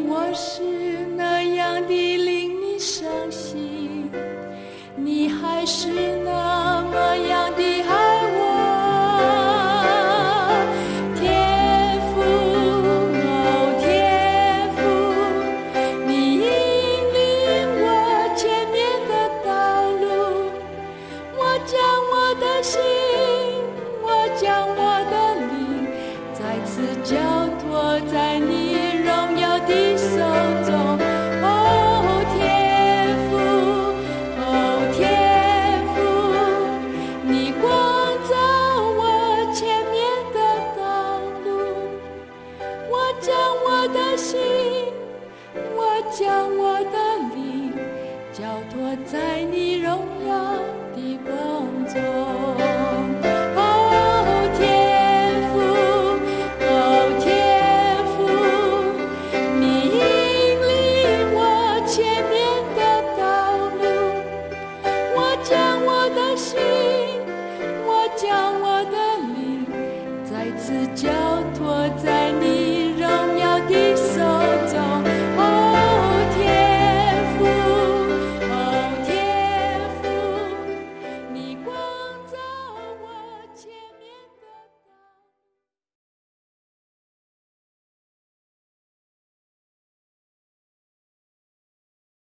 我是那样的令你伤心，你还是那么样的爱我。天父，哦天父，你引领我前面的道路，我将我的心，我将我的灵再次交托在你荣耀的手中。哦天父，哦天父，你光照我前面的道路，我将我的心，我将我的灵交托在你荣耀的光中。